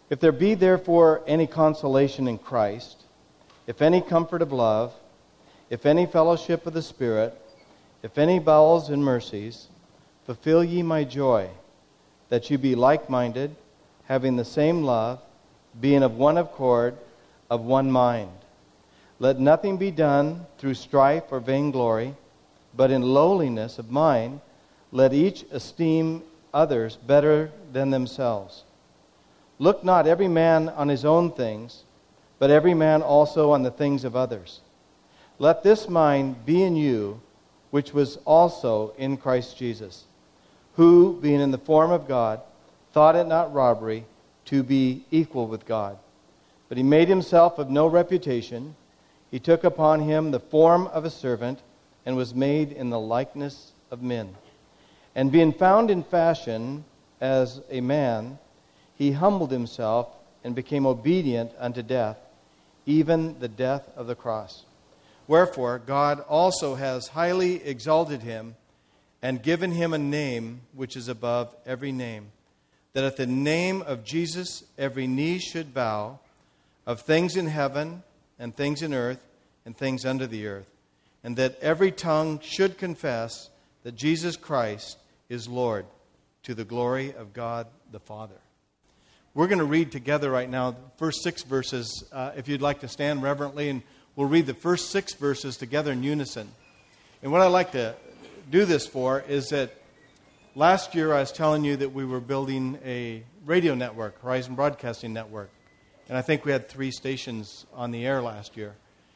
If there be therefore any consolation in Christ, if any comfort of love, if any fellowship of the Spirit, if any bowels and mercies, fulfill ye my joy, that you be like-minded, having the same love, being of one accord, of one mind. Let nothing be done through strife or vainglory, but in lowliness of mind, let each esteem others better than themselves. Look not every man on his own things, but every man also on the things of others. Let this mind be in you, which was also in Christ Jesus, who, being in the form of God, thought it not robbery to be equal with God. But he made himself of no reputation. He took upon him the form of a servant, and was made in the likeness of men. And being found in fashion as a man, he humbled himself and became obedient unto death, even the death of the cross. Wherefore God also has highly exalted him, and given him a name which is above every name, that at the name of Jesus every knee should bow, of things in heaven, and things in earth, and things under the earth, and that every tongue should confess that Jesus Christ is Lord, to the glory of God the Father. We're going to read together right now the first 6 verses. If you'd like to stand reverently, and we'll read the first 6 verses together in unison. And what I'd like to do this for is that last year I was telling you that we were building a radio network, Horizon Broadcasting Network. And I think we had 3 stations on the air last year.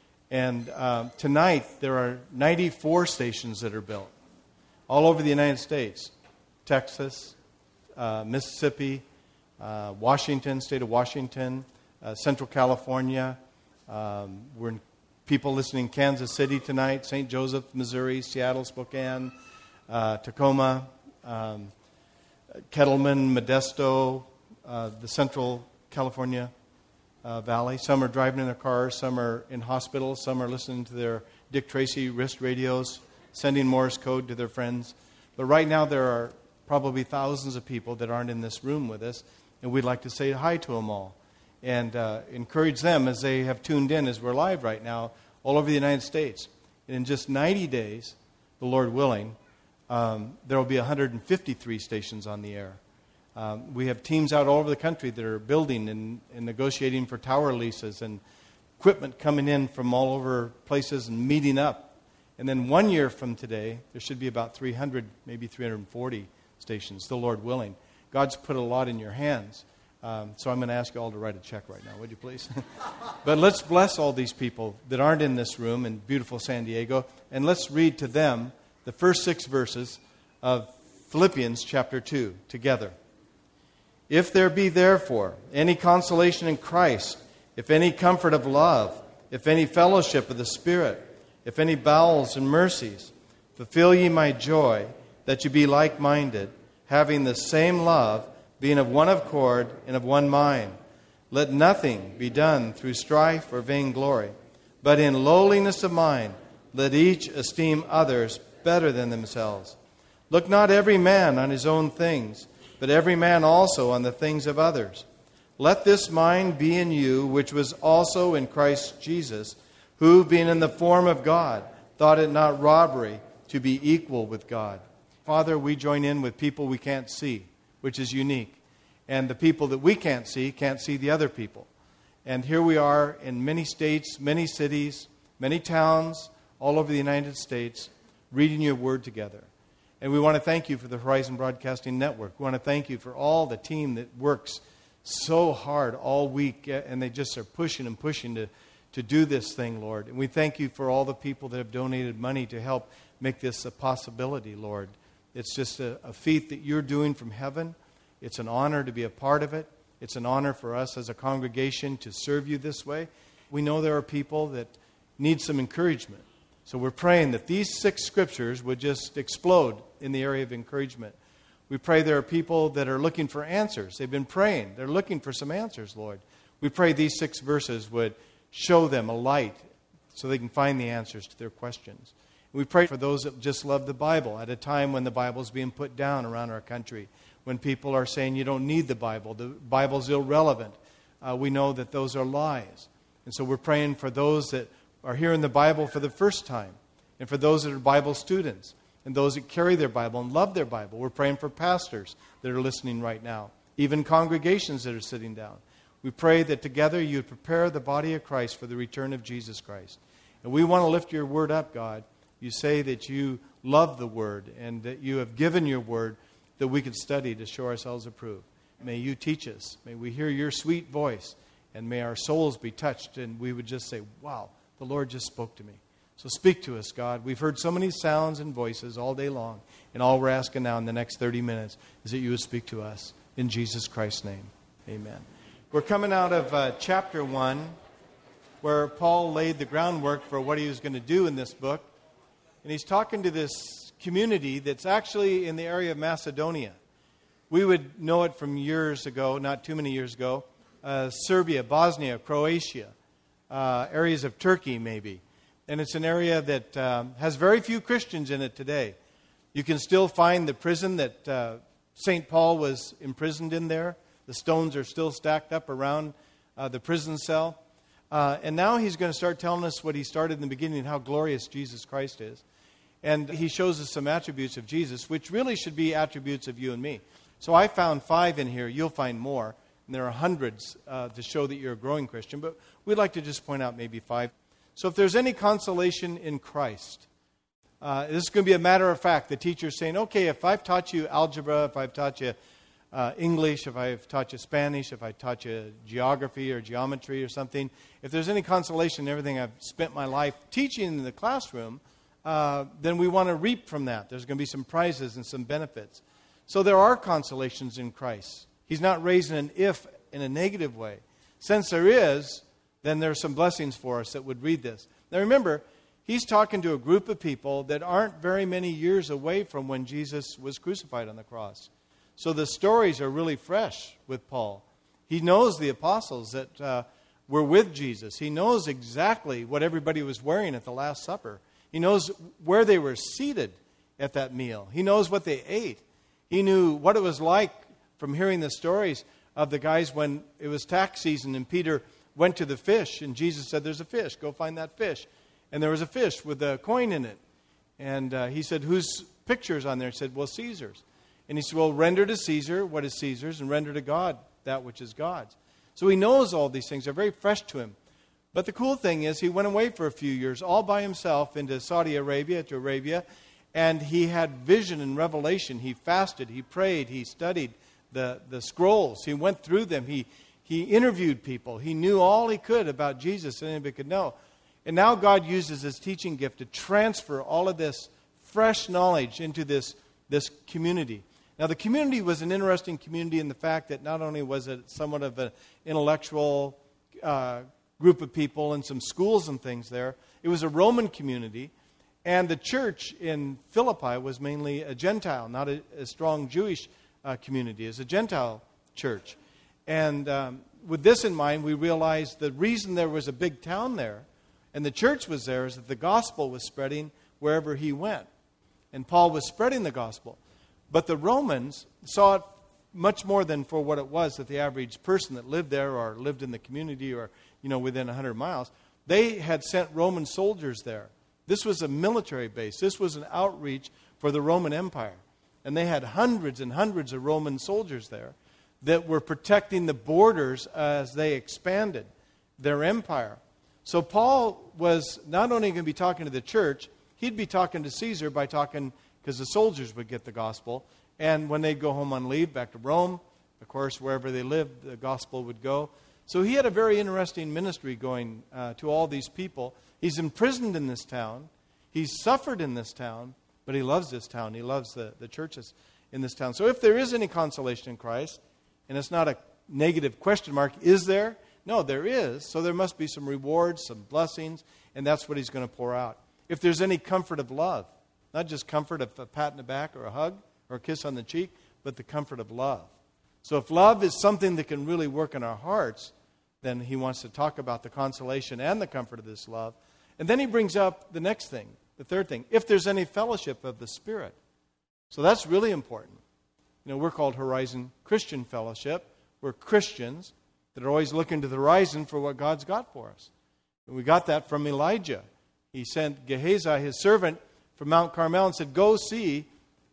And tonight there are 94 stations that are built all over the United States. Texas, Mississippi, Washington, state of Washington, Central California. We're in people listening in Kansas City tonight, St. Joseph, Missouri, Seattle, Spokane, Tacoma, Kettleman, Modesto, the Central California Valley. Some are driving in their cars, some are in hospitals, some are listening to their Dick Tracy wrist radios, sending Morse code to their friends. But right now there are probably thousands of people that aren't in this room with us, and we'd like to say hi to them all and encourage them as they have tuned in as we're live right now all over the United States. And in just 90 days, the Lord willing, there will be 153 stations on the air. We have teams out all over the country that are building and negotiating for tower leases, and equipment coming in from all over places and meeting up. And then 1 year from today, there should be about 300, maybe 340 stations, the Lord willing. God's put a lot in your hands. So I'm going to ask you all to write a check right now, would you please? But let's bless all these people that aren't in this room in beautiful San Diego, and let's read to them the first 6 verses of Philippians chapter 2 together. If there be therefore any consolation in Christ, if any comfort of love, if any fellowship of the Spirit, if any bowels and mercies, fulfill ye my joy, that ye be like-minded, having the same love, being of one accord and of one mind. Let nothing be done through strife or vainglory, but in lowliness of mind, let each esteem others better than themselves. Look not every man on his own things, but every man also on the things of others. Let this mind be in you, which was also in Christ Jesus, who, being in the form of God, thought it not robbery to be equal with God. Father, we join in with people we can't see, which is unique. And the people that we can't see the other people. And here we are in many states, many cities, many towns, all over the United States, reading your word together. And we want to thank you for the Horizon Broadcasting Network. We want to thank you for all the team that works so hard all week, and they just are pushing and pushing to do this thing, Lord. And we thank you for all the people that have donated money to help make this a possibility, Lord. It's just a feat that you're doing from heaven. It's an honor to be a part of it. It's an honor for us as a congregation to serve you this way. We know there are people that need some encouragement. So we're praying that these 6 scriptures would just explode in the area of encouragement. We pray there are people that are looking for answers. They've been praying. They're looking for some answers, Lord. We pray these 6 verses would show them a light so they can find the answers to their questions. We pray for those that just love the Bible at a time when the Bible is being put down around our country, when people are saying you don't need the Bible's irrelevant. we know that those are lies. And so we're praying for those that are hearing the Bible for the first time, and for those that are Bible students, and those that carry their Bible and love their Bible. We're praying for pastors that are listening right now, even congregations that are sitting down. We pray that together you would prepare the body of Christ for the return of Jesus Christ. And we want to lift your word up, God. You say that you love the word and that you have given your word that we could study to show ourselves approved. May you teach us. May we hear your sweet voice, and may our souls be touched, and we would just say, wow, the Lord just spoke to me. So speak to us, God. We've heard so many sounds and voices all day long, and all we're asking now in the next 30 minutes is that you would speak to us. In Jesus Christ's name, amen. We're coming out of chapter 1, where Paul laid the groundwork for what he was going to do in this book. And he's talking to this community that's actually in the area of Macedonia. We would know it from years ago, not too many years ago, Serbia, Bosnia, Croatia, areas of Turkey maybe. And it's an area that has very few Christians in it today. You can still find the prison that St. Paul was imprisoned in there. The stones are still stacked up around the prison cell. And now he's going to start telling us what he started in the beginning and how glorious Jesus Christ is. And he shows us some attributes of Jesus, which really should be attributes of you and me. So I found 5 in here. You'll find more. And there are hundreds to show that you're a growing Christian. But we'd like to just point out maybe 5. So if there's any consolation in Christ, this is going to be a matter of fact. The teacher's saying, okay, if I've taught you algebra, if I've taught you English, if I've taught you Spanish, if I taught you geography or geometry or something, if there's any consolation in everything I've spent my life teaching in the classroom, then we want to reap from that. There's going to be some prizes and some benefits. So there are consolations in Christ. He's not raising an if in a negative way. Since there is, then there are some blessings for us that would read this. Now remember, he's talking to a group of people that aren't very many years away from when Jesus was crucified on the cross. So the stories are really fresh with Paul. He knows the apostles that were with Jesus. He knows exactly what everybody was wearing at the Last Supper. He knows where they were seated at that meal. He knows what they ate. He knew what it was like from hearing the stories of the guys when it was tax season and Peter went to the fish and Jesus said, there's a fish, go find that fish. And there was a fish with a coin in it. And he said, whose picture is on there? He said, well, Caesar's. And he said, well, render to Caesar what is Caesar's and render to God that which is God's. So he knows all these things. They're very fresh to him. But the cool thing is he went away for a few years all by himself into Saudi Arabia, to Arabia, and he had vision and revelation. He fasted, he prayed, he studied the scrolls. He went through them. He interviewed people. He knew all he could about Jesus that anybody could know. And now God uses his teaching gift to transfer all of this fresh knowledge into this community. Now, the community was an interesting community in the fact that not only was it somewhat of an intellectual group of people and some schools and things there, it was a Roman community. And the church in Philippi was mainly a Gentile, not a strong Jewish community. It was a Gentile church. And with this in mind, we realized the reason there was a big town there and the church was there is that the gospel was spreading wherever he went. And Paul was spreading the gospel. But the Romans saw it much more than for what it was that the average person that lived there or lived in the community or, within 100 miles, they had sent Roman soldiers there. This was a military base. This was an outreach for the Roman Empire. And they had hundreds and hundreds of Roman soldiers there that were protecting the borders as they expanded their empire. So Paul was not only going to be talking to the church, he'd be talking to Caesar by talking, because the soldiers would get the gospel. And when they'd go home on leave, back to Rome, of course, wherever they lived, the gospel would go. So he had a very interesting ministry going to all these people. He's imprisoned in this town. He's suffered in this town, but he loves this town. He loves the churches in this town. So if there is any consolation in Christ, and it's not a negative question mark, is there? No, there is. So there must be some rewards, some blessings, and that's what he's going to pour out. If there's any comfort of love, not just comfort of a pat in the back or a hug or a kiss on the cheek, but the comfort of love. So if love is something that can really work in our hearts, then he wants to talk about the consolation and the comfort of this love. And then he brings up the next thing, the third thing, if there's any fellowship of the Spirit. So that's really important. We're called Horizon Christian Fellowship. We're Christians. that are always looking to the horizon for what God's got for us. And we got that from Elijah. He sent Gehazi, his servant, from Mount Carmel and said, go see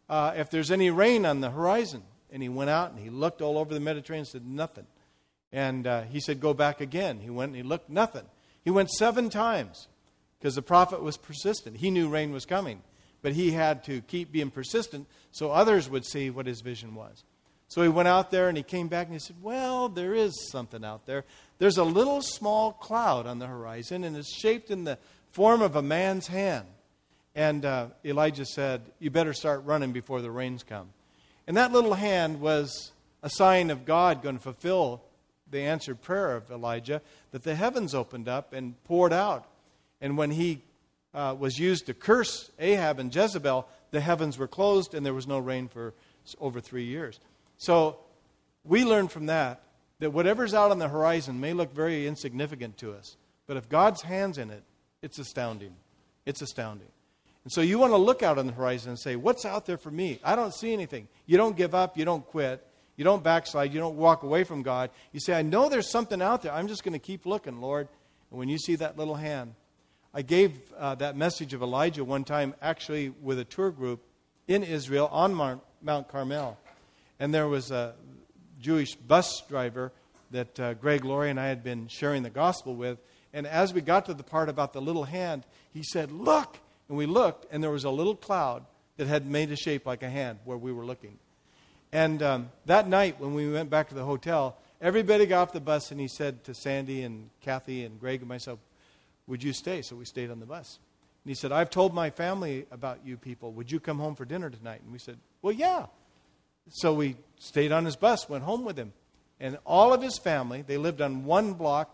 if there's any rain on the horizon. And he went out and he looked all over the Mediterranean and said, nothing. And he said, go back again. He went and he looked, nothing. He went 7 times because the prophet was persistent. He knew rain was coming, but he had to keep being persistent so others would see what his vision was. So he went out there and he came back and he said, well, there is something out there. There's a little small cloud on the horizon and it's shaped in the form of a man's hand. And Elijah said, you better start running before the rains come. And that little hand was a sign of God going to fulfill the answered prayer of Elijah, that the heavens opened up and poured out. And when he was used to curse Ahab and Jezebel, the heavens were closed and there was no rain for over 3 years. So we learn from that whatever's out on the horizon may look very insignificant to us. But if God's hand's in it, it's astounding. It's astounding. And so you want to look out on the horizon and say, what's out there for me? I don't see anything. You don't give up. You don't quit. You don't backslide. You don't walk away from God. You say, I know there's something out there. I'm just going to keep looking, Lord. And when you see that little hand, I gave that message of Elijah one time actually with a tour group in Israel on Mount Carmel. And there was a Jewish bus driver that Greg Laurie and I had been sharing the gospel with. And as we got to the part about the little hand, he said, look. And we looked, and there was a little cloud that had made a shape like a hand where we were looking. And that night, when we went back to the hotel, everybody got off the bus, and he said to Sandy and Kathy and Greg and myself, would you stay? So we stayed on the bus. And he said, I've told my family about you people. Would you come home for dinner tonight? And we said, well, yeah. So we stayed on his bus, went home with him. And all of his family, they lived on one block,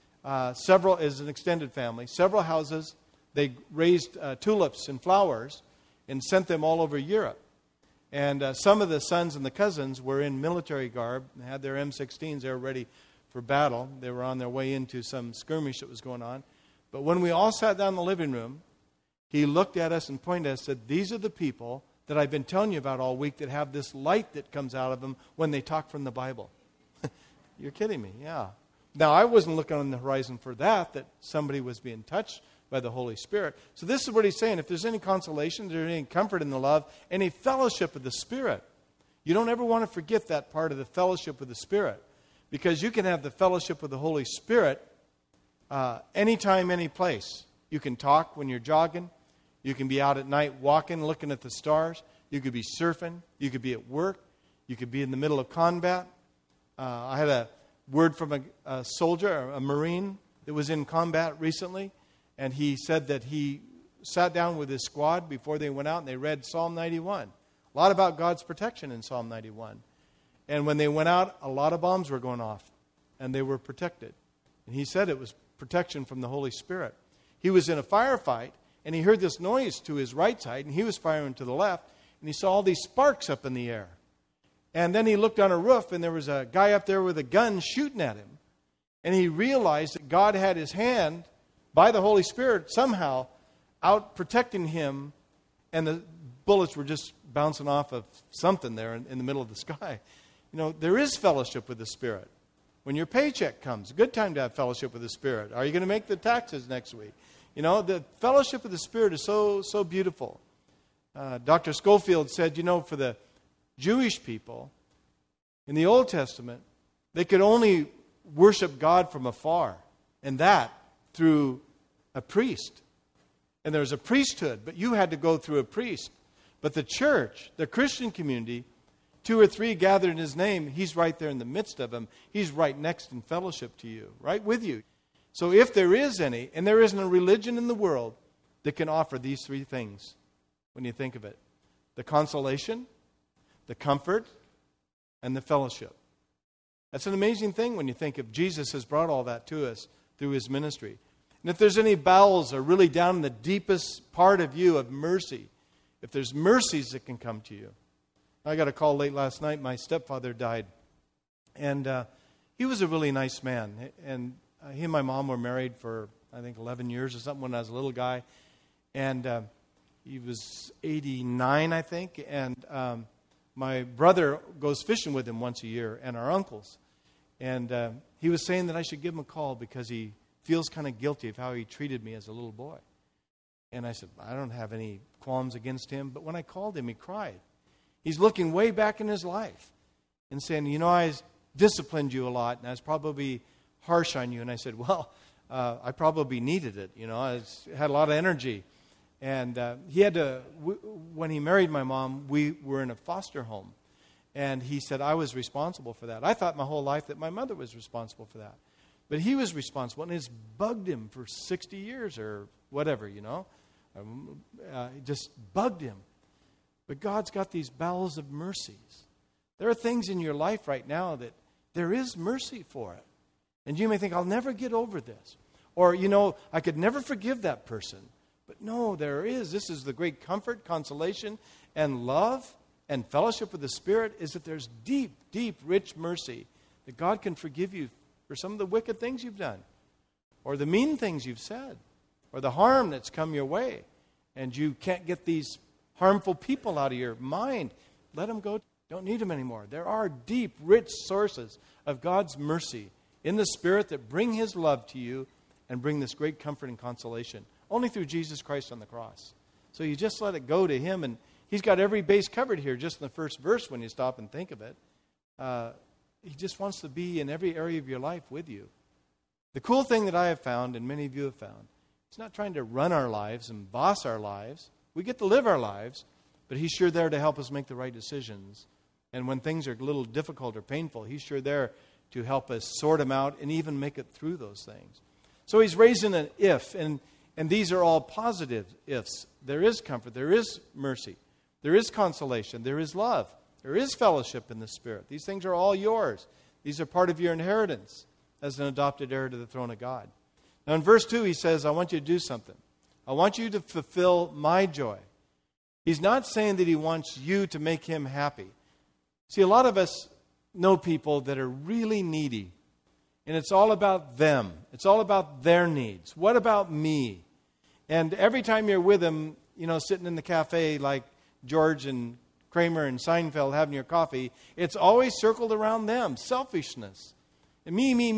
several as an extended family, several houses. They raised tulips and flowers and sent them all over Europe. And some of the sons and the cousins were in military garb and had their M16s. They were ready for battle. They were on their way into some skirmish that was going on. But when we all sat down in the living room, he looked at us and pointed at us and said, these are the people that I've been telling you about all week that have this light that comes out of them when they talk from the Bible. You're kidding me, yeah. Now, I wasn't looking on the horizon for that somebody was being touched by the Holy Spirit. So this is what he's saying. If there's any consolation, there's any comfort in the love, any fellowship of the Spirit, you don't ever want to forget that part of the fellowship with the Spirit. Because you can have the fellowship with the Holy Spirit anytime, any place. You can talk when you're jogging. You can be out at night walking, looking at the stars. You could be surfing. You could be at work. You could be in the middle of combat. I had a word from a soldier, a Marine, that was in combat recently. And he said that he sat down with his squad before they went out and they read Psalm 91. A lot about God's protection in Psalm 91. And when they went out, a lot of bombs were going off. And they were protected. And he said it was protection from the Holy Spirit. He was in a firefight and he heard this noise to his right side and he was firing to the left. And he saw all these sparks up in the air. And then he looked on a roof and there was a guy up there with a gun shooting at him. And he realized that God had his hand by the Holy Spirit somehow out protecting him, and the bullets were just bouncing off of something there in the middle of the sky. You know, there is fellowship with the Spirit. When your paycheck comes, a good time to have fellowship with the Spirit. Are you going to make the taxes next week? You know, the fellowship of the Spirit is so beautiful. Dr. Schofield said, you know, for the Jewish people in the Old Testament, they could only worship God from afar, and that through a priest. And there was a priesthood, but you had to go through a priest. But the church, the Christian community, 2 or 3 gathered in his name, he's right there in the midst of them. He's right next in fellowship to you, right with you. So if there is any, and there isn't a religion in the world that can offer these 3 things when you think of it: the consolation, the comfort, and the fellowship. That's an amazing thing when you think of Jesus has brought all that to us through his ministry. And if there's any bowels or really down in the deepest part of you of mercy, if there's mercies that can come to you. I got a call late last night. My stepfather died. And he was a really nice man. And he and my mom were married for, I think, 11 years or something when I was a little guy. And he was 89, I think. And my brother goes fishing with him once a year, and our uncles. And he was saying that I should give him a call because he feels kind of guilty of how he treated me as a little boy. And I said, I don't have any qualms against him. But when I called him, he cried. He's looking way back in his life and saying, I disciplined you a lot, and I was probably harsh on you. And I said, well, I probably needed it. I had a lot of energy. And he had to, when he married my mom, we were in a foster home. And he said, I was responsible for that. I thought my whole life that my mother was responsible for that. But he was responsible, and it's bugged him for 60 years or whatever, It just bugged him. But God's got these bowels of mercies. There are things in your life right now that there is mercy for it. And you may think, I'll never get over this. Or, I could never forgive that person. But no, there is. This is the great comfort, consolation, and love and fellowship with the Spirit, is that there's deep, deep, rich mercy that God can forgive you for some of the wicked things you've done, or the mean things you've said, or the harm that's come your way, and you can't get these harmful people out of your mind. Let them go. Don't need them anymore. There are deep, rich sources of God's mercy in the Spirit that bring His love to you and bring this great comfort and consolation, only through Jesus Christ on the cross. So you just let it go to Him, and He's got every base covered here just in the first verse when you stop and think of it. He just wants to be in every area of your life with you. The cool thing that I have found, and many of you have found, He's not trying to run our lives and boss our lives. We get to live our lives, but He's sure there to help us make the right decisions. And when things are a little difficult or painful, He's sure there to help us sort them out and even make it through those things. So He's raising an if, and these are all positive ifs. There is comfort, there is mercy, there is consolation, there is love, there is fellowship in the Spirit. These things are all yours. These are part of your inheritance as an adopted heir to the throne of God. Now in verse 2 he says, I want you to do something. I want you to fulfill my joy. He's not saying that He wants you to make Him happy. See, a lot of us know people that are really needy. And it's all about them. It's all about their needs. What about me? And every time you're with them, sitting in the cafe like George and Kramer and Seinfeld having your coffee, it's always circled around them. Selfishness. And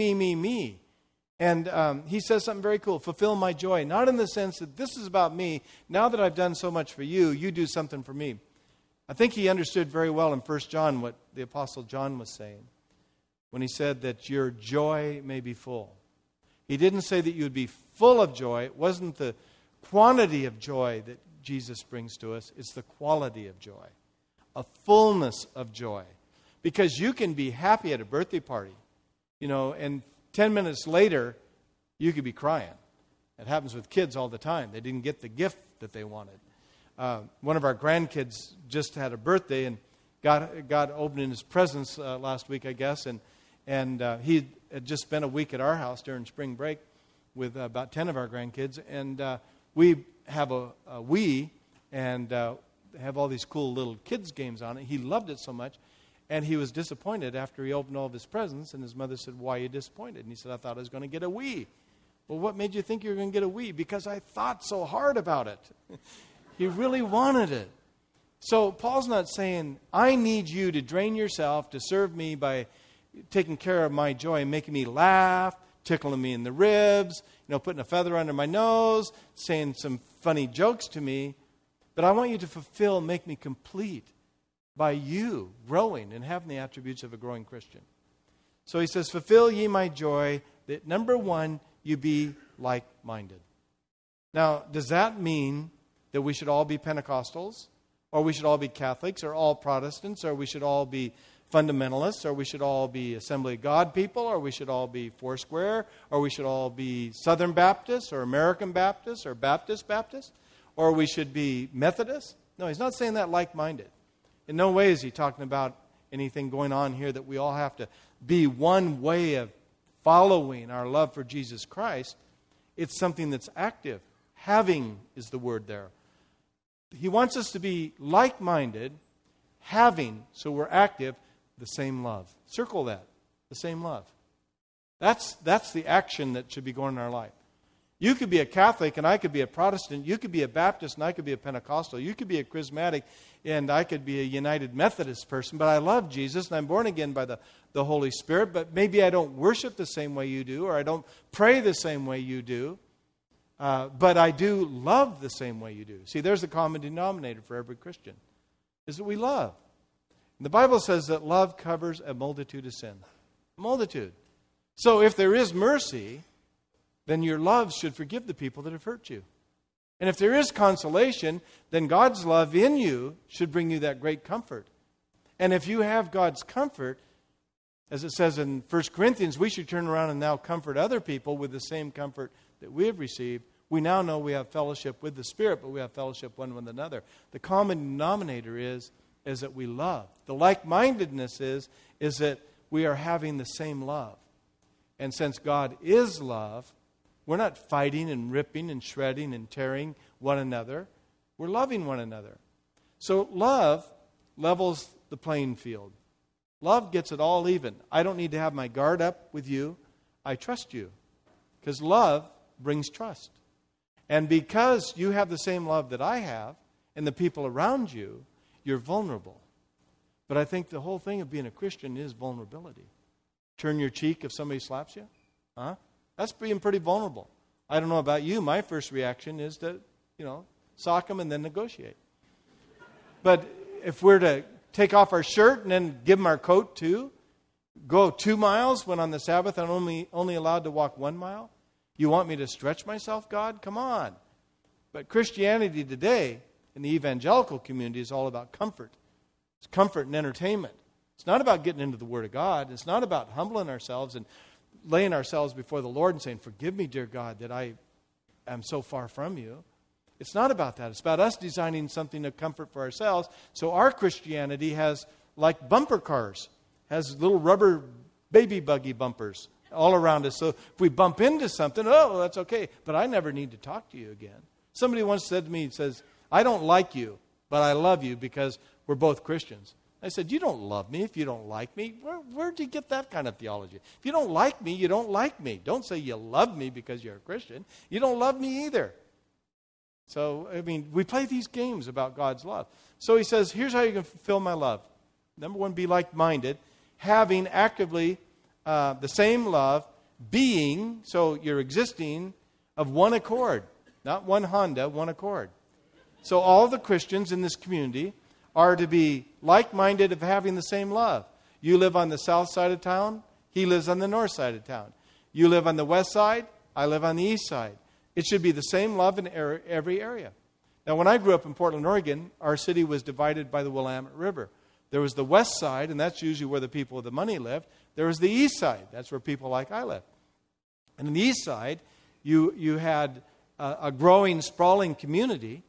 me. And he says something very cool. Fulfill my joy. Not in the sense that this is about me. Now that I've done so much for you, you do something for me. I think he understood very well in 1 John what the Apostle John was saying when he said that your joy may be full. He didn't say that you would be full of joy. It wasn't the quantity of joy that Jesus brings to us. It's the quality of joy. A fullness of joy. Because you can be happy at a birthday party, and 10 minutes later, you could be crying. It happens with kids all the time. They didn't get the gift that they wanted. One of our grandkids just had a birthday, and God opened his presents last week, I guess, and he had just spent a week at our house during spring break with about 10 of our grandkids, and we have a Wii, and have all these cool little kids games on it. He loved it so much, and he was disappointed after he opened all of his presents, and his mother said, why are you disappointed? And he said, I thought I was going to get a Wii. Well, what made you think you were going to get a Wii? Because I thought so hard about it. He really wanted it. So Paul's not saying, I need you to drain yourself to serve me by taking care of my joy and making me laugh, tickling me in the ribs, putting a feather under my nose, saying some funny jokes to me. But I want you to make me complete by you growing and having the attributes of a growing Christian. So he says, fulfill ye my joy, that number one, you be like-minded. Now, does that mean that we should all be Pentecostals, or we should all be Catholics, or all Protestants, or we should all be fundamentalists, or we should all be Assembly of God people, or we should all be Foursquare, or we should all be Southern Baptists, or American Baptists, or Baptist, or we should be Methodists? No, he's not saying that like-minded. In no way is he talking about anything going on here that we all have to be one way of following our love for Jesus Christ. It's something that's active. Having is the word there. He wants us to be like-minded, having, so we're active, the same love. Circle that, the same love. That's the action that should be going in our life. You could be a Catholic and I could be a Protestant. You could be a Baptist and I could be a Pentecostal. You could be a Charismatic and I could be a United Methodist person. But I love Jesus and I'm born again by the Holy Spirit. But maybe I don't worship the same way you do, or I don't pray the same way you do. But I do love the same way you do. See, there's a common denominator for every Christian, is that we love. And the Bible says that love covers a multitude of sins. A multitude. So if there is mercy, then your love should forgive the people that have hurt you. And if there is consolation, then God's love in you should bring you that great comfort. And if you have God's comfort, as it says in 1 Corinthians, we should turn around and now comfort other people with the same comfort that we have received. We now know we have fellowship with the Spirit, but we have fellowship one with another. The common denominator is that we love. The like-mindedness is that we are having the same love. And since God is love, we're not fighting and ripping and shredding and tearing one another. We're loving one another. So love levels the playing field. Love gets it all even. I don't need to have my guard up with you. I trust you. Because love brings trust. And because you have the same love that I have and the people around you, you're vulnerable. But I think the whole thing of being a Christian is vulnerability. Turn your cheek if somebody slaps you? Huh? That's being pretty vulnerable. I don't know about you. My first reaction is to, sock them and then negotiate. But if we're to take off our shirt and then give them our coat too, go 2 miles when on the Sabbath I'm only allowed to walk 1 mile? You want me to stretch myself, God? Come on. But Christianity today in the evangelical community is all about comfort. It's comfort and entertainment. It's not about getting into the Word of God. It's not about humbling ourselves and laying ourselves before the Lord and saying, forgive me, dear God, that I am so far from you. It's not about that. It's about us designing something of comfort for ourselves. So our Christianity has like bumper cars, has little rubber baby buggy bumpers all around us. So if we bump into something, oh, that's okay. But I never need to talk to you again. Somebody once said to me, says, I don't like you, but I love you because we're both Christians. I said, you don't love me if you don't like me. Where'd you get that kind of theology? If you don't like me, you don't like me. Don't say you love me because you're a Christian. You don't love me either. So, we play these games about God's love. So he says, here's how you can fulfill my love. Number one, be like-minded. Having actively the same love, being, so you're existing, of one accord. Not one Honda, one accord. So all the Christians in this community are to be like-minded of having the same love. You live on the south side of town, he lives on the north side of town. You live on the west side, I live on the east side. It should be the same love in every area. Now, when I grew up in Portland, Oregon, our city was divided by the Willamette River. There was the west side, and that's usually where the people with the money lived. There was the east side. That's where people like I live. And on the east side, you had a growing, sprawling community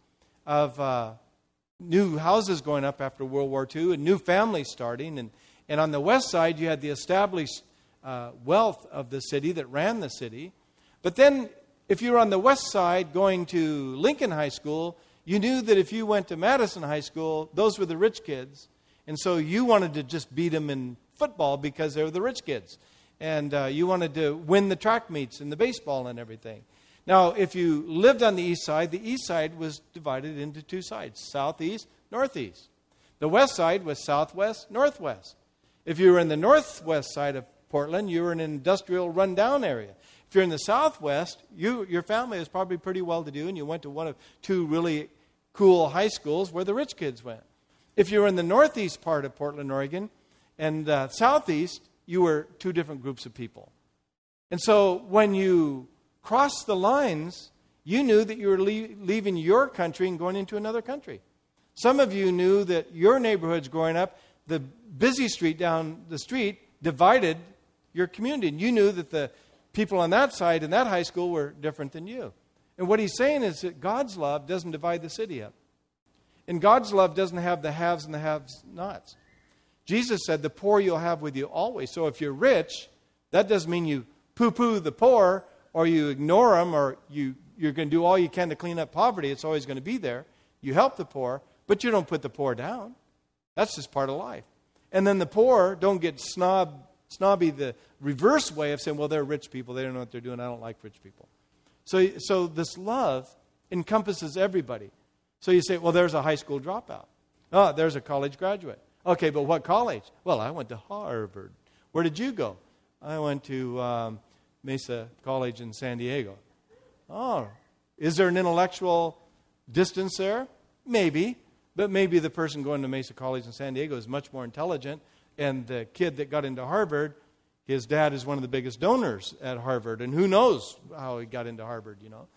of new houses going up after World War II and new families starting. And on the west side, you had the established wealth of the city that ran the city. But then, if you were on the west side going to Lincoln High School, you knew that if you went to Madison High School, those were the rich kids. And so you wanted to just beat them in football because they were the rich kids. And you wanted to win the track meets and the baseball and everything. Now, if you lived on the east side was divided into two sides, southeast, northeast. The west side was southwest, northwest. If you were in the northwest side of Portland, you were in an industrial rundown area. If you're in the southwest, your family is probably pretty well-to-do, and you went to one of two really cool high schools where the rich kids went. If you were in the northeast part of Portland, Oregon, and southeast, you were two different groups of people. And so when you crossed the lines, you knew that you were leaving your country and going into another country. Some of you knew that your neighborhoods growing up, the busy street down the street divided your community. And you knew that the people on that side in that high school were different than you. And what he's saying is that God's love doesn't divide the city up. And God's love doesn't have the haves and the have-nots. Jesus said, the poor you'll have with you always. So if you're rich, that doesn't mean you poo-poo the poor or you ignore them or you're going to do all you can to clean up poverty. It's always going to be there. You help the poor, but you don't put the poor down. That's just part of life. And then the poor don't get snobby the reverse way of saying, well, they're rich people. They don't know what they're doing. I don't like rich people. So this love encompasses everybody. So you say, well, there's a high school dropout. Oh, there's a college graduate. Okay, but what college? Well, I went to Harvard. Where did you go? I went to Mesa College in San Diego. Oh, is there an intellectual distance there? Maybe. But maybe the person going to Mesa College in San Diego is much more intelligent. And the kid that got into Harvard, his dad is one of the biggest donors at Harvard. And who knows how he got into Harvard,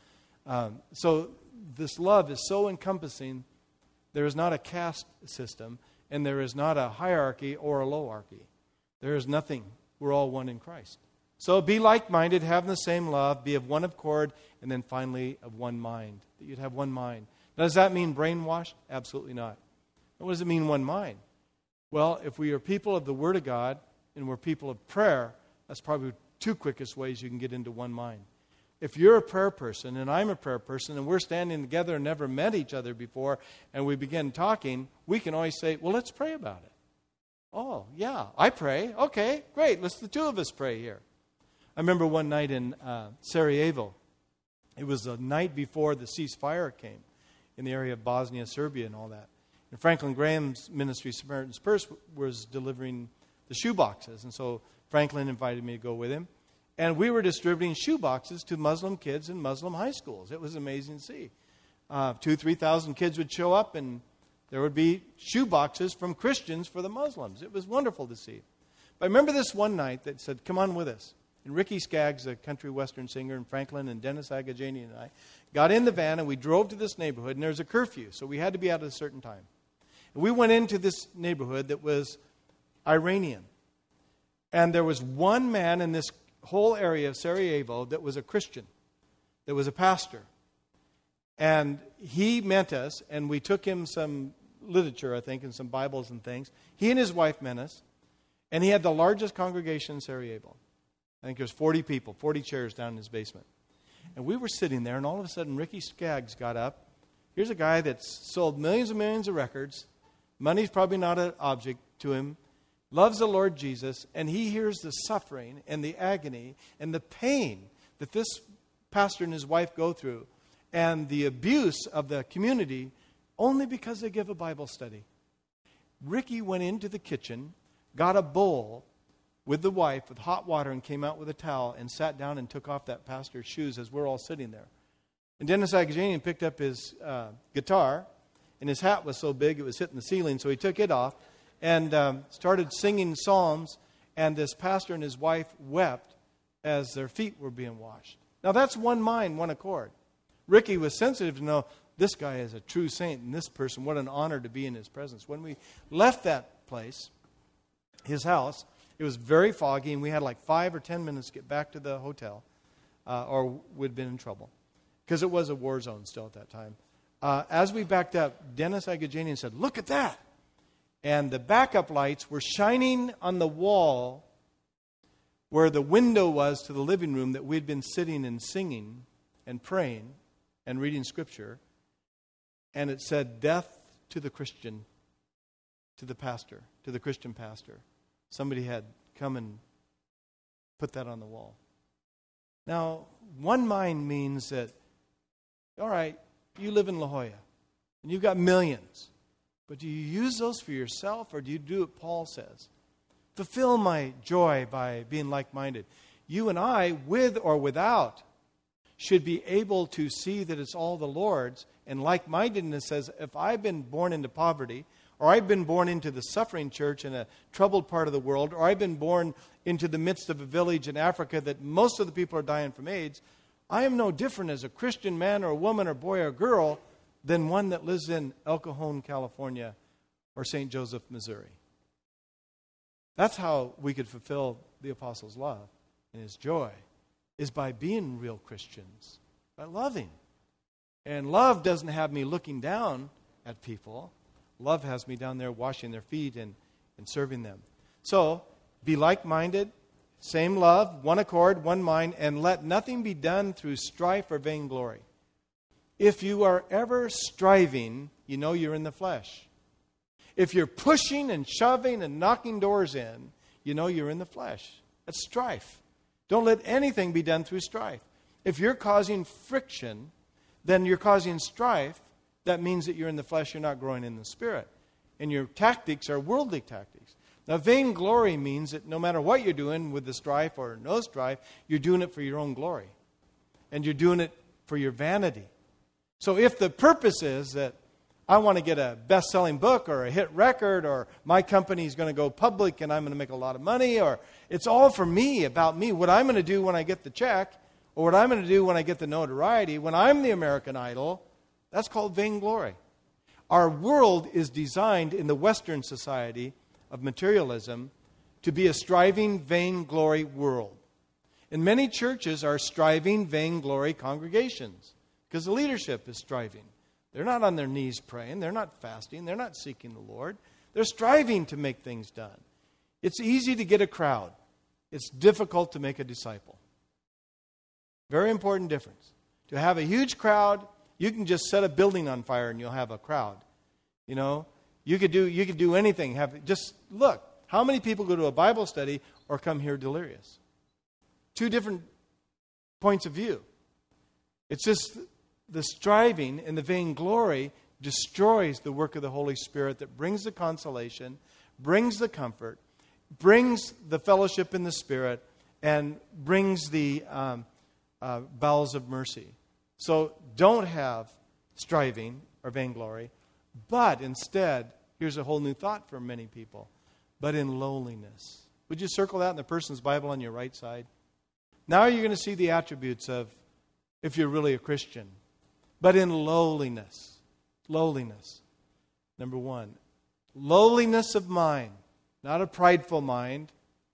So this love is so encompassing. There is not a caste system. And there is not a hierarchy or a lowarchy. There is nothing. We're all one in Christ. So be like-minded, have the same love, be of one accord, and then finally of one mind. That you'd have one mind. Now, does that mean brainwashed? Absolutely not. What does it mean one mind? Well, if we are people of the Word of God and we're people of prayer, that's probably two quickest ways you can get into one mind. If you're a prayer person and I'm a prayer person and we're standing together and never met each other before and we begin talking, we can always say, well, let's pray about it. Oh, yeah, I pray. Okay, great. Let's the two of us pray here. I remember one night in Sarajevo. It was the night before the ceasefire came in the area of Bosnia, Serbia, and all that. And Franklin Graham's ministry, Samaritan's Purse, was delivering the shoe boxes. And so Franklin invited me to go with him. And we were distributing shoe boxes to Muslim kids in Muslim high schools. It was amazing to see. 2,000-3,000 kids would show up, and there would be shoe boxes from Christians for the Muslims. It was wonderful to see. But I remember this one night that said, come on with us. And Ricky Skaggs, a country western singer, and Franklin and Dennis Agajanian and I got in the van, and we drove to this neighborhood, and there was a curfew, so we had to be out at a certain time. And we went into this neighborhood that was Iranian. And there was one man in this whole area of Sarajevo that was a Christian, that was a pastor. And he met us, and we took him some literature, I think, and some Bibles and things. He and his wife met us, and he had the largest congregation in Sarajevo. I think there's 40 people, 40 chairs down in his basement. And we were sitting there, and all of a sudden, Ricky Skaggs got up. Here's a guy that's sold millions and millions of records. Money's probably not an object to him. Loves the Lord Jesus, and he hears the suffering and the agony and the pain that this pastor and his wife go through and the abuse of the community only because they give a Bible study. Ricky went into the kitchen, got a bowl with the wife with hot water and came out with a towel and sat down and took off that pastor's shoes as we're all sitting there. And Dennis Agajanian picked up his guitar, and his hat was so big it was hitting the ceiling, so he took it off and started singing psalms, and this pastor and his wife wept as their feet were being washed. Now that's one mind, one accord. Ricky was sensitive to know this guy is a true saint, and this person, what an honor to be in his presence. When we left that place, his house, it was very foggy, and we had like 5 or 10 minutes to get back to the hotel, or we'd been in trouble, because it was a war zone still at that time. As we backed up, Dennis Agajanian said, look at that. And the backup lights were shining on the wall where the window was to the living room that we'd been sitting and singing and praying and reading Scripture. And it said, death to the Christian, to the pastor, to the Christian pastor. Somebody had come and put that on the wall. Now, one mind means that, all right, you live in La Jolla, and you've got millions. But do you use those for yourself, or do you do what Paul says? Fulfill my joy by being like-minded. You and I, with or without, should be able to see that it's all the Lord's. And like-mindedness says, if I've been born into poverty, or I've been born into the suffering church in a troubled part of the world, or I've been born into the midst of a village in Africa that most of the people are dying from AIDS, I am no different as a Christian man or a woman or boy or girl than one that lives in El Cajon, California, or St. Joseph, Missouri. That's how we could fulfill the apostle's love and his joy, is by being real Christians, by loving. And love doesn't have me looking down at people. Love has me down there washing their feet and serving them. So, be like-minded, same love, one accord, one mind, and let nothing be done through strife or vainglory. If you are ever striving, you know you're in the flesh. If you're pushing and shoving and knocking doors in, you know you're in the flesh. That's strife. Don't let anything be done through strife. If you're causing friction, then you're causing strife. That means that you're in the flesh, you're not growing in the Spirit. And your tactics are worldly tactics. Now, vainglory means that no matter what you're doing with the strife or no strife, you're doing it for your own glory. And you're doing it for your vanity. So if the purpose is that I want to get a best-selling book or a hit record, or my company is going to go public and I'm going to make a lot of money, or it's all for me, about me, what I'm going to do when I get the check, or what I'm going to do when I get the notoriety, when I'm the American Idol, that's called vainglory. Our world is designed in the Western society of materialism to be a striving, vainglory world. And many churches are striving, vainglory congregations because the leadership is striving. They're not on their knees praying. They're not fasting. They're not seeking the Lord. They're striving to make things done. It's easy to get a crowd. It's difficult to make a disciple. Very important difference. To have a huge crowd, you can just set a building on fire and you'll have a crowd. You know, you could do anything. Just look, how many people go to a Bible study or come here delirious? Two different points of view. It's just the striving and the vainglory destroys the work of the Holy Spirit that brings the consolation, brings the comfort, brings the fellowship in the Spirit, and brings the bowels of mercy. So don't have striving or vainglory, but instead, here's a whole new thought for many people, but in lowliness. Would you circle that in the person's Bible on your right side? Now you're going to see the attributes of if you're really a Christian. But in lowliness. Lowliness. Number one, lowliness of mind. Not a prideful mind.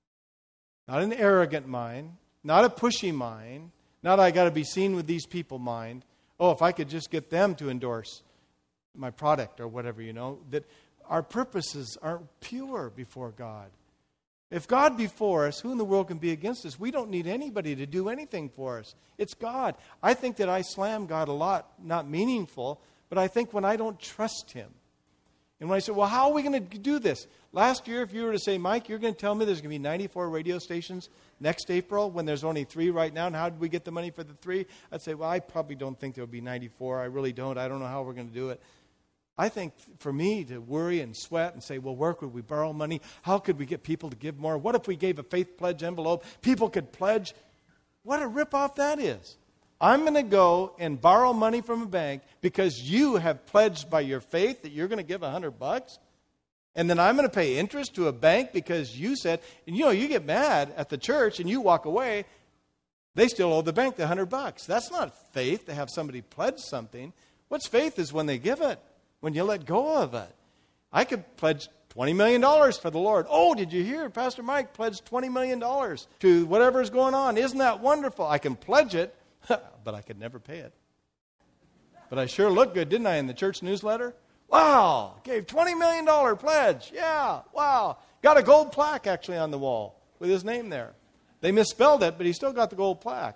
Not an arrogant mind. Not a pushy mind. Not I got to be seen with these people mind. Oh, if I could just get them to endorse my product or whatever, that our purposes aren't pure before God. If God be for us, who in the world can be against us? We don't need anybody to do anything for us. It's God. I think that I slam God a lot, not meaningful, but I think when I don't trust Him. And when I say, well, how are we going to do this? Last year, if you were to say, Mike, you're going to tell me there's going to be 94 radio stations next April when there's only 3 right now, and how did we get the money for the 3? I'd say, well, I probably don't think there will be 94. I really don't. I don't know how we're going to do it. I think for me to worry and sweat and say, well, where could we borrow money? How could we get people to give more? What if we gave a faith pledge envelope? People could pledge. What a ripoff that is. I'm going to go and borrow money from a bank because you have pledged by your faith that you're going to give $100. And then I'm going to pay interest to a bank because you said, and you get mad at the church and you walk away. They still owe the bank the $100. That's not faith to have somebody pledge something. What's faith is when they give it. When you let go of it. I could pledge $20 million for the Lord. Oh, did you hear? Pastor Mike pledged $20 million to whatever's going on. Isn't that wonderful? I can pledge it, but I could never pay it. But I sure looked good, didn't I, in the church newsletter? Wow, gave $20 million pledge. Yeah, wow. Got a gold plaque actually on the wall with his name there. They misspelled it, but he still got the gold plaque.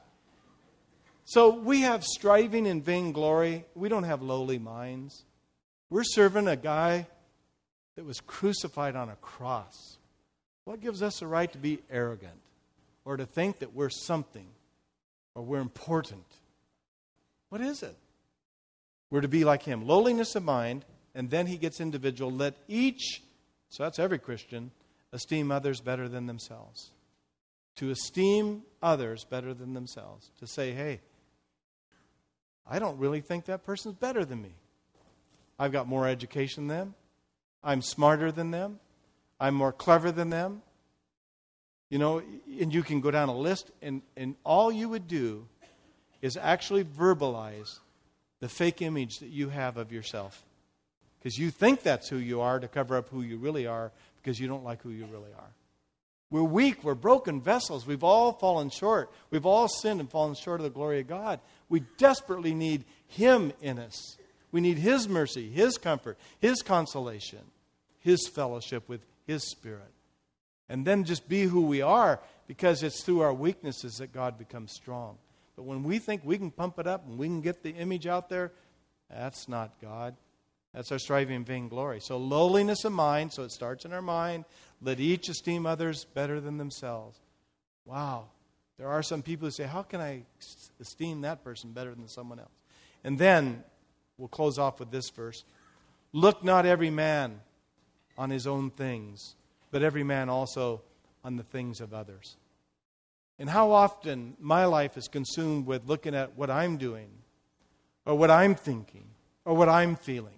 So we have striving and vainglory. We don't have lowly minds. We're serving a guy that was crucified on a cross. What gives us a right to be arrogant or to think that we're something or we're important? What is it? We're to be like Him. Lowliness of mind, and then he gets individual. Let each, so that's every Christian, esteem others better than themselves. To esteem others better than themselves. To say, hey, I don't really think that person's better than me. I've got more education than them. I'm smarter than them. I'm more clever than them. And you can go down a list, and all you would do is actually verbalize the fake image that you have of yourself. Because you think that's who you are to cover up who you really are because you don't like who you really are. We're weak. We're broken vessels. We've all fallen short. We've all sinned and fallen short of the glory of God. We desperately need Him in us. We need His mercy, His comfort, His consolation, His fellowship with His Spirit. And then just be who we are, because it's through our weaknesses that God becomes strong. But when we think we can pump it up and we can get the image out there, that's not God. That's our striving and vainglory. So lowliness of mind, so it starts in our mind. Let each esteem others better than themselves. Wow. There are some people who say, how can I esteem that person better than someone else? And then, we'll close off with this verse. Look not every man on his own things, but every man also on the things of others. And how often my life is consumed with looking at what I'm doing, or what I'm thinking, or what I'm feeling,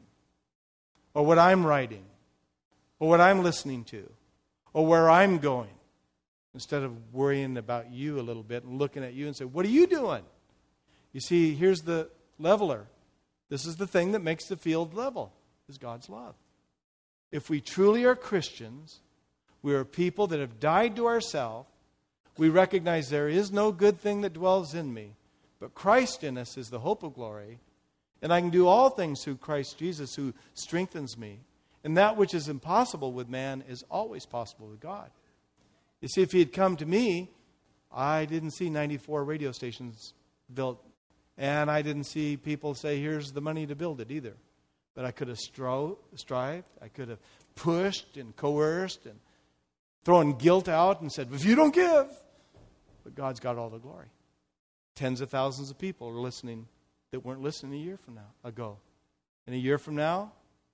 or what I'm writing, or what I'm listening to, or where I'm going, instead of worrying about you a little bit and looking at you and say, what are you doing? You see, here's the leveler. This is the thing that makes the field level, is God's love. If we truly are Christians, we are people that have died to ourselves. We recognize there is no good thing that dwells in me, but Christ in us is the hope of glory. And I can do all things through Christ Jesus who strengthens me. And that which is impossible with man is always possible with God. You see, if he had come to me, I didn't see 94 radio stations built. And I didn't see people say, here's the money to build it either. But I could have strived. I could have pushed and coerced and thrown guilt out and said, if you don't give. But God's got all the glory. Tens of thousands of people are listening that weren't listening a year from now ago. And a year from now,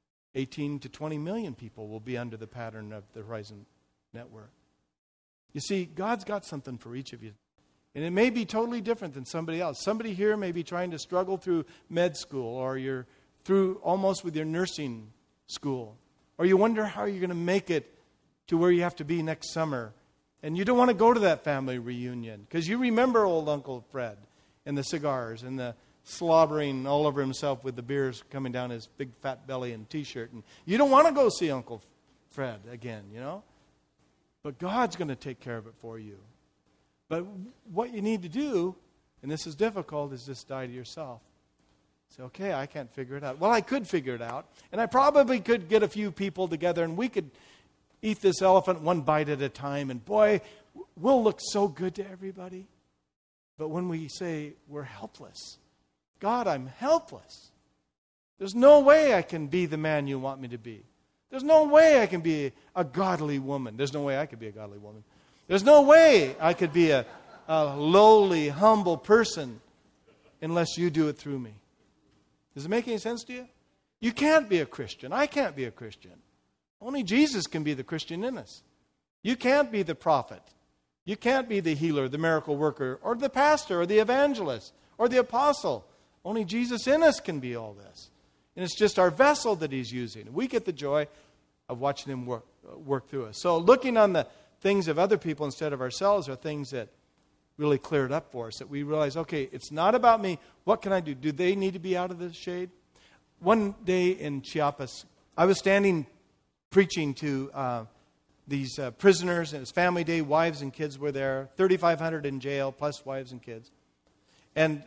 18 to 20 million people will be under the pattern of the Horizon Network. You see, God's got something for each of you. And it may be totally different than somebody else. Somebody here may be trying to struggle through med school, or you're through almost with your nursing school, or you wonder how you're going to make it to where you have to be next summer. And you don't want to go to that family reunion because you remember old Uncle Fred and the cigars and the slobbering all over himself with the beers coming down his big fat belly and T-shirt. And you don't want to go see Uncle Fred again, you know. But God's going to take care of it for you. But what you need to do, and this is difficult, is just die to yourself. Say, okay, I can't figure it out. Well, I could figure it out. And I probably could get a few people together and we could eat this elephant one bite at a time. And boy, we'll look so good to everybody. But when we say we're helpless, God, I'm helpless. There's no way I can be the man you want me to be. There's no way I can be a godly woman. There's no way I could be a godly woman. There's no way I could be a lowly, humble person unless you do it through me. Does it make any sense to you? You can't be a Christian. I can't be a Christian. Only Jesus can be the Christian in us. You can't be the prophet. You can't be the healer, the miracle worker, or the pastor, or the evangelist, or the apostle. Only Jesus in us can be all this. And it's just our vessel that He's using. We get the joy of watching Him work through us. So looking on the things of other people instead of ourselves are things that really clear it up for us. That we realize, okay, it's not about me. What can I do? Do they need to be out of the shade? One day in Chiapas, I was standing preaching to these prisoners, and it was family day. Wives and kids were there. 3,500 in jail, plus wives and kids. And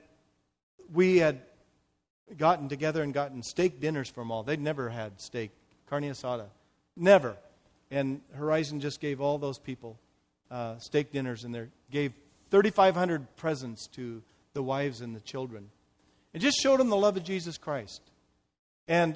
we had gotten together and gotten steak dinners for them all. They'd never had steak, carne asada. Never. And Horizon just gave all those people steak dinners, and they gave 3,500 presents to the wives and the children. And just showed them the love of Jesus Christ. And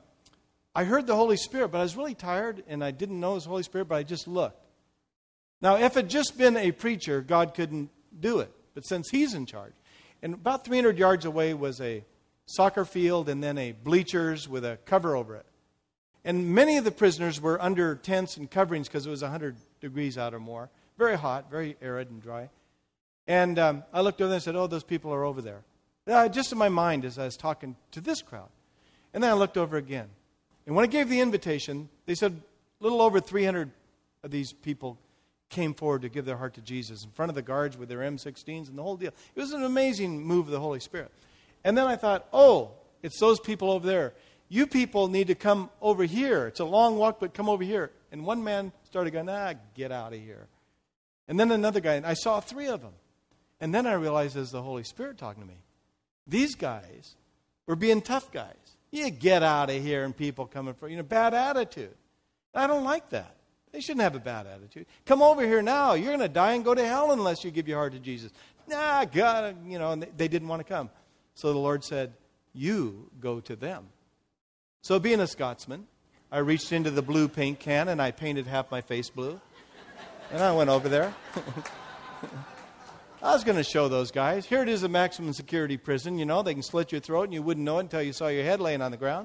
I heard the Holy Spirit, but I was really tired, and I didn't know it was the Holy Spirit, but I just looked. Now, if it had just been a preacher, God couldn't do it. But since He's in charge. And about 300 yards away was a soccer field and then a bleachers with a cover over it. And many of the prisoners were under tents and coverings because it was 100 degrees out or more. Very hot, very arid and dry. And I looked over there and said, oh, those people are over there. Just in my mind as I was talking to this crowd. And then I looked over again. And when I gave the invitation, they said a little over 300 of these people came forward to give their heart to Jesus in front of the guards with their M16s and the whole deal. It was an amazing move of the Holy Spirit. And then I thought, oh, it's those people over there. You people need to come over here. It's a long walk, but come over here. And one man started going, get out of here. And then another guy, and I saw three of them. And then I realized it was the Holy Spirit talking to me. These guys were being tough guys. You get out of here and people coming for, bad attitude. I don't like that. They shouldn't have a bad attitude. Come over here now. You're going to die and go to hell unless you give your heart to Jesus. God, and they didn't want to come. So the Lord said, you go to them. So being a Scotsman, I reached into the blue paint can and I painted half my face blue. And I went over there. I was going to show those guys. Here it is, a maximum security prison. You know, they can slit your throat and you wouldn't know it until you saw your head laying on the ground.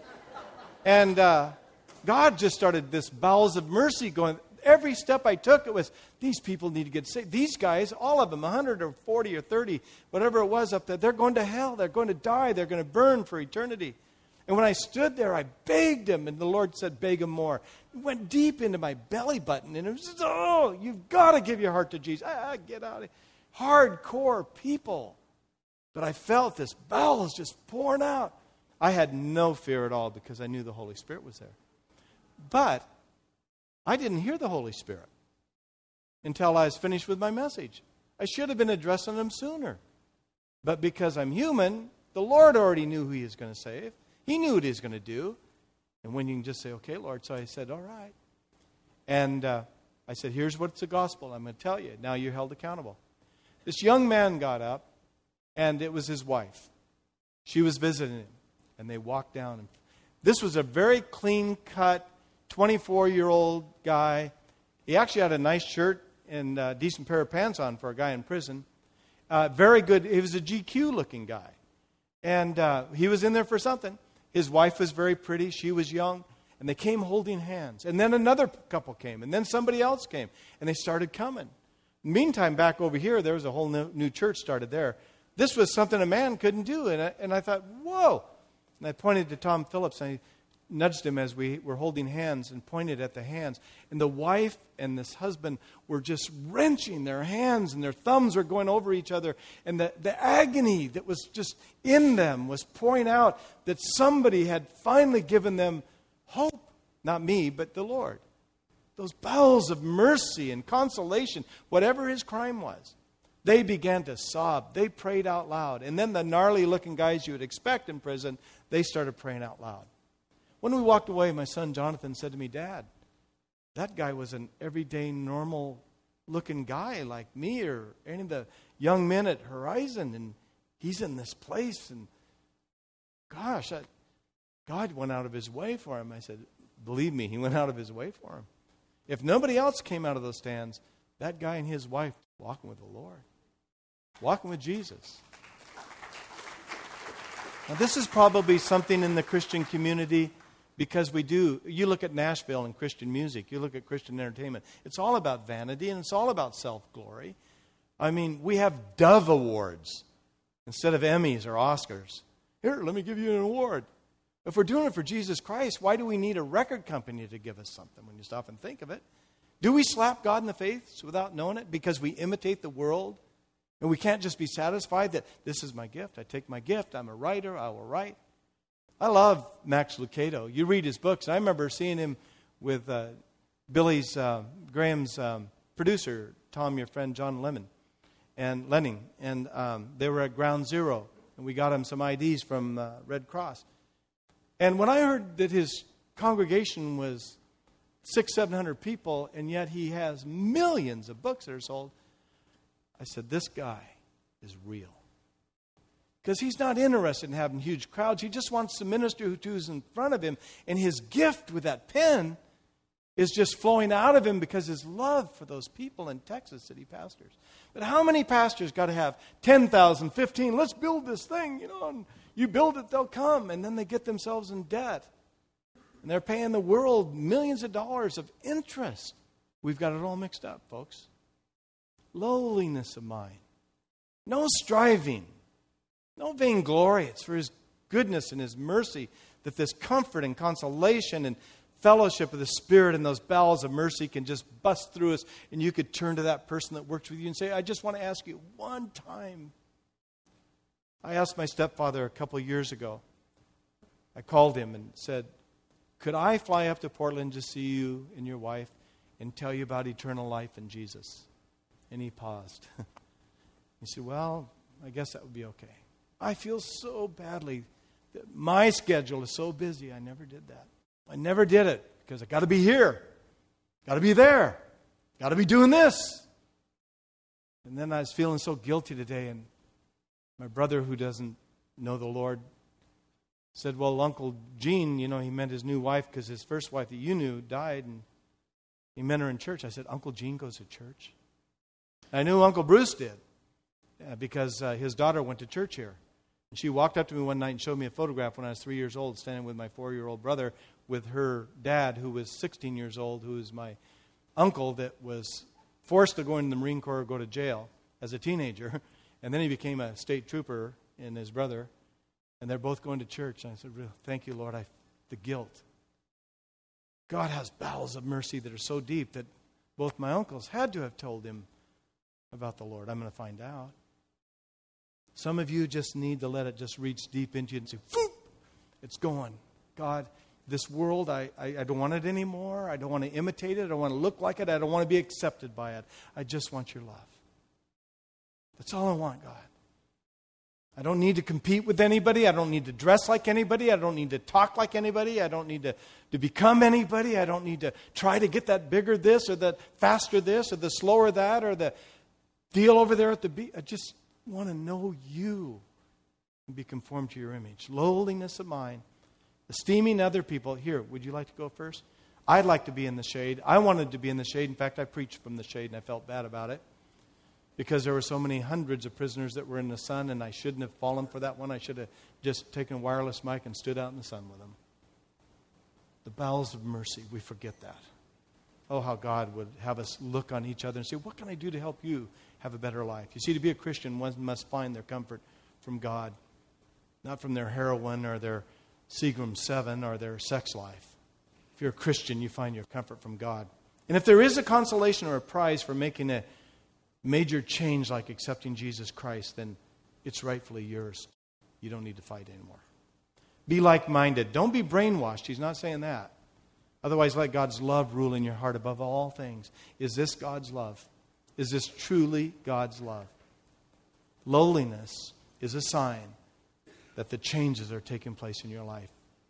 And God just started this bowels of mercy going. Every step I took, it was, these people need to get saved. These guys, all of them, 100 or 40 or 30, whatever it was up there, they're going to hell. They're going to die. They're going to burn for eternity. And when I stood there, I begged him, and the Lord said, beg him more. It went deep into my belly button, and it was just, oh, you've got to give your heart to Jesus. Get out of here. Hardcore people. But I felt this bowels just pouring out. I had no fear at all because I knew the Holy Spirit was there. But I didn't hear the Holy Spirit until I was finished with my message. I should have been addressing him sooner. But because I'm human, the Lord already knew who he was going to save. He knew what he was going to do. And when you can just say, okay, Lord. So I said, all right. And I said, here's what's the gospel. I'm going to tell you. Now you're held accountable. This young man got up, and it was his wife. She was visiting him. And they walked down. And this was a very clean-cut, 24-year-old guy. He actually had a nice shirt and a decent pair of pants on for a guy in prison. Very good. He was a GQ-looking guy. And he was in there for something. His wife was very pretty. She was young. And they came holding hands. And then another couple came. And then somebody else came. And they started coming. Meantime, back over here, there was a whole new church started there. This was something a man couldn't do. And I thought, whoa. And I pointed to Tom Phillips, and I nudged him as we were holding hands and pointed at the hands. And the wife and this husband were just wrenching their hands, and their thumbs were going over each other. And the agony that was just in them was pouring out that somebody had finally given them hope. Not me, but the Lord. Those bowels of mercy and consolation, whatever his crime was. They began to sob. They prayed out loud. And then the gnarly-looking guys you would expect in prison, they started praying out loud. When we walked away, my son Jonathan said to me, Dad, that guy was an everyday, normal-looking guy like me or any of the young men at Horizon, and he's in this place, and gosh, God went out of his way for him. I said, believe me, he went out of his way for him. If nobody else came out of those stands, that guy and his wife walking with the Lord, walking with Jesus. Now, this is probably something in the Christian community because we do. You look at Nashville and Christian music. You look at Christian entertainment. It's all about vanity and it's all about self-glory. I mean, we have Dove Awards instead of Emmys or Oscars. Here, let me give you an award. If we're doing it for Jesus Christ, why do we need a record company to give us something when you stop and think of it? Do we slap God in the face without knowing it because we imitate the world? And we can't just be satisfied that this is my gift. I take my gift. I'm a writer. I will write. I love Max Lucado. You read his books. I remember seeing him with Graham's producer, Tom, your friend, John Lenning. And they were at Ground Zero. And we got him some IDs from Red Cross. And when I heard that his congregation was 600-700 people, and yet he has millions of books that are sold, I said, this guy is real. Because he's not interested in having huge crowds. He just wants to minister to who's in front of him. And his gift with that pen is just flowing out of him because his love for those people in Texas that he pastors. But how many pastors got to have 10,000, 15, let's build this thing, and you build it, they'll come. And then they get themselves in debt. And they're paying the world millions of dollars of interest. We've got it all mixed up, folks. Lowliness of mind. No striving. No vainglory. It's for His goodness and His mercy that this comfort and consolation and fellowship of the Spirit and those bowels of mercy can just bust through us. And you could turn to that person that works with you and say, I just want to ask you one time. I asked my stepfather a couple of years ago. I called him and said, could I fly up to Portland to see you and your wife and tell you about eternal life in Jesus? And he paused. He said, well, I guess that would be okay. I feel so badly that my schedule is so busy. I never did that. I never did it because I got to be here. Got to be there. Got to be doing this. And then I was feeling so guilty today, and my brother who doesn't know the Lord said, well, Uncle Gene, he met his new wife because his first wife that you knew died, and he met her in church. I said, Uncle Gene goes to church? I knew Uncle Bruce did. because his daughter went to church here. And she walked up to me one night and showed me a photograph when I was 3 years old, standing with my 4-year-old brother with her dad, who was 16 years old, who is my uncle that was forced to go into the Marine Corps or go to jail as a teenager. And then he became a state trooper, and his brother. And they're both going to church. And I said, thank you, Lord, the guilt. God has bowels of mercy that are so deep that both my uncles had to have told him about the Lord. I'm going to find out. Some of you just need to let it just reach deep into you and say, "Phoop!" It's going. God, this world, I don't want it anymore. I don't want to imitate it. I don't want to look like it. I don't want to be accepted by it. I just want your love. That's all I want, God. I don't need to compete with anybody. I don't need to dress like anybody. I don't need to talk like anybody. I don't need to become anybody. I don't need to try to get that bigger this or that faster this or the slower that or the deal over there at the beach. I just want to know you and be conformed to your image. Lowliness of mind. Esteeming other people. Here, would you like to go first? I'd like to be in the shade. I wanted to be in the shade. In fact, I preached from the shade and I felt bad about it. Because there were so many hundreds of prisoners that were in the sun, and I shouldn't have fallen for that one. I should have just taken a wireless mic and stood out in the sun with them. The bowels of mercy, we forget that. Oh, how God would have us look on each other and say, what can I do to help you have a better life? You see, to be a Christian, one must find their comfort from God, not from their heroin or their Seagram 7 or their sex life. If you're a Christian, you find your comfort from God. And if there is a consolation or a prize for making a major change like accepting Jesus Christ, then it's rightfully yours. You don't need to fight anymore. Be like-minded. Don't be brainwashed. He's not saying that. Otherwise, let God's love rule in your heart above all things. Is this God's love? Is this truly God's love? Lowliness is a sign that the changes are taking place in your life.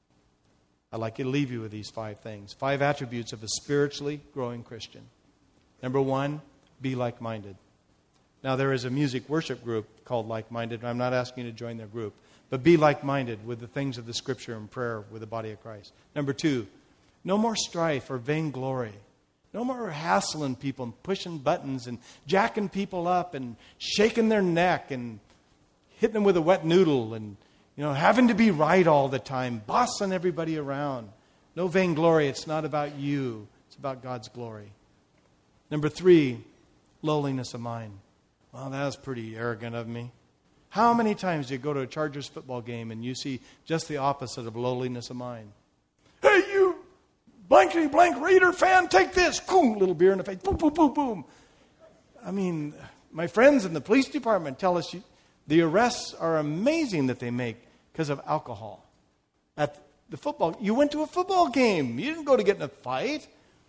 I'd like to leave you with these 5 things. 5 attributes of a spiritually growing Christian. Number 1, be like-minded. Now, there is a music worship group called Like-Minded. I'm not asking you to join their group. But be like-minded with the things of the Scripture and prayer with the body of Christ. Number 2, no more strife or vainglory. No more hassling people and pushing buttons and jacking people up and shaking their neck and hitting them with a wet noodle and having to be right all the time, bossing everybody around. No vainglory. It's not about you. It's about God's glory. Number 3, lowliness of mind. Well, that was pretty arrogant of me. How many times do you go to a Chargers football game and you see just the opposite of lowliness of mind? Hey, you blankety blank Raider fan, take this. Boom, little beer in the face. Boom, boom, boom, boom. I mean, my friends in the police department tell us the arrests are amazing that they make because of alcohol. At the football, you went to a football game. You didn't go to get in a fight.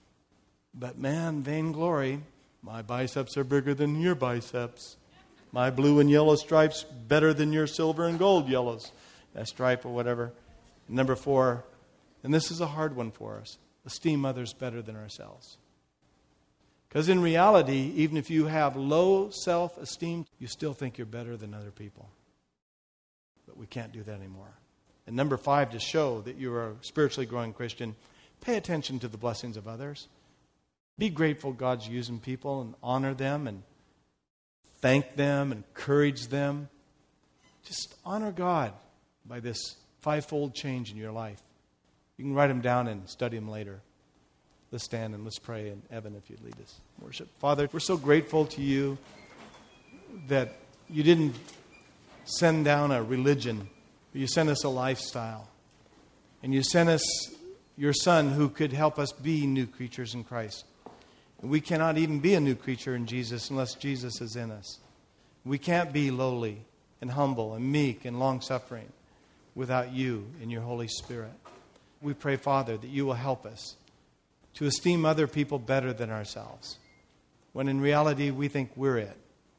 But man, vainglory. My biceps are bigger than your biceps. My blue and yellow stripes better than your silver and gold yellows. That stripe or whatever. Number 4, and this is a hard one for us, esteem others better than ourselves. Because in reality, even if you have low self-esteem, you still think you're better than other people. But we can't do that anymore. And number 5, to show that you are a spiritually growing Christian, pay attention to the blessings of others. Be grateful God's using people and honor them and thank them, encourage them. Just honor God by this 5-fold change in your life. You can write them down and study them later. Let's stand and let's pray. And Evan, if you'd lead us in worship. Father, we're so grateful to you that you didn't send down a religion, but you sent us a lifestyle. And you sent us your Son who could help us be new creatures in Christ. And we cannot even be a new creature in Jesus unless Jesus is in us. We can't be lowly and humble and meek and long-suffering without you and your Holy Spirit. We pray, Father, that you will help us to esteem other people better than ourselves, when in reality we think we're it.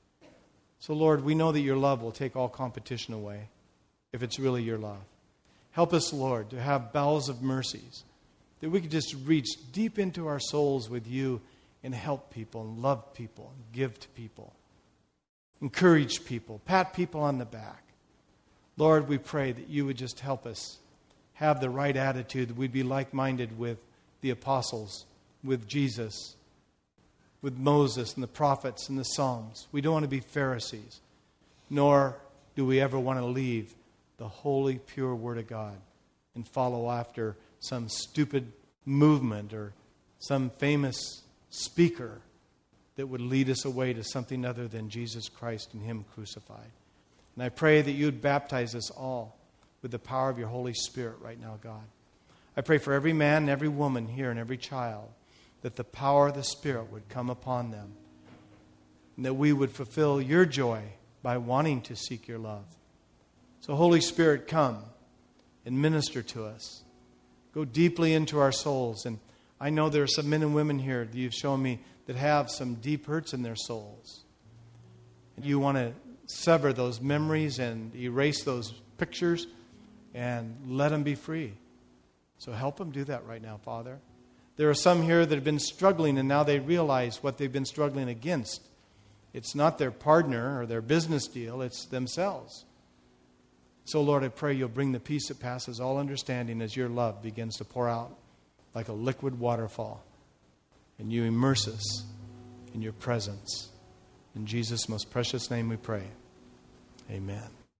So, Lord, we know that your love will take all competition away if it's really your love. Help us, Lord, to have bowels of mercies, that we could just reach deep into our souls with you and help people and love people and give to people. Encourage people, pat people on the back. Lord, we pray that you would just help us have the right attitude, that we'd be like-minded with the apostles, with Jesus, with Moses and the prophets and the Psalms. We don't want to be Pharisees. nor do we ever want to leave the holy, pure Word of God and follow after some stupid movement or some famous speaker that would lead us away to something other than Jesus Christ and Him crucified. And I pray that you would baptize us all with the power of your Holy Spirit right now, God. I pray for every man and every woman here and every child that the power of the Spirit would come upon them and that we would fulfill your joy by wanting to seek your love. So Holy Spirit, come and minister to us. Go deeply into our souls. And I know there are some men and women here that you've shown me that have some deep hurts in their souls. And you want to sever those memories and erase those pictures and let them be free. So help them do that right now, Father. There are some here that have been struggling and now they realize what they've been struggling against. It's not their partner or their business deal, it's themselves. So Lord, I pray you'll bring the peace that passes all understanding as your love begins to pour out like a liquid waterfall. And you immerse us in your presence. In Jesus' most precious name we pray. Amen.